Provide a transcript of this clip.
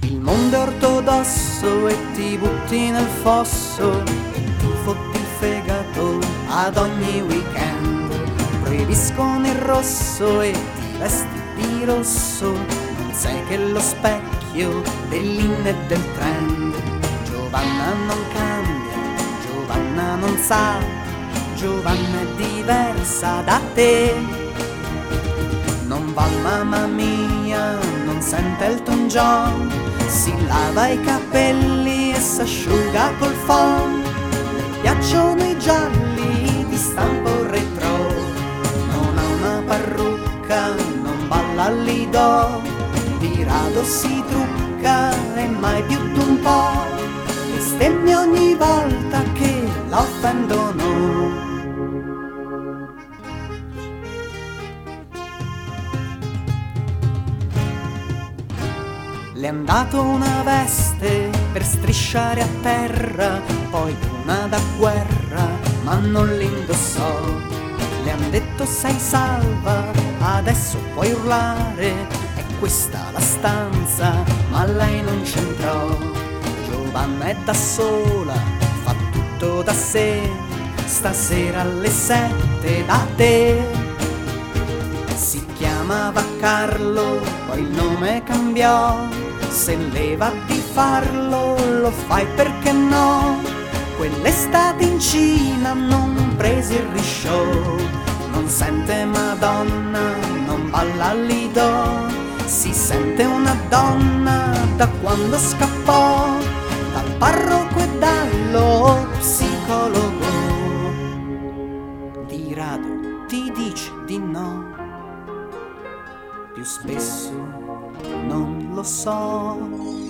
Il mondo è ortodosso e ti butti nel fosso, ti fotti il fegato ad ogni weekend. Proibiscono il rosso e ti vesti di rosso, non sai che lo specchio dell'in e del trend. Giovanna non cambia, Giovanna non sa, Giovanna è diversa da te. Non va mamma mia, non sente Elton John, si lava i capelli e s'asciuga col phon. Le piacciono i gialli di stampo retro, non ha una parrucca, non balla al lido, di rado si trucca e mai più d'un po', bestemmia ogni volta che la offendono. Le è andato una veste per strisciare a terra, poi una da guerra, ma non l'indossò. Le han detto sei salva, adesso puoi urlare, è questa la stanza, ma lei non c'entrò. Giovanna è da sola, fa tutto da sé, stasera alle 7 da te. Si chiamava Carlo, poi il nome cambiò, se leva di farlo lo fai perché no. Quell'estate in Cina non presi il risciò, non sente Madonna, non balla al lido, si sente una donna da quando scappò dal parroco e dallo psicologo. Di rado ti dice di no, più spesso non lo so.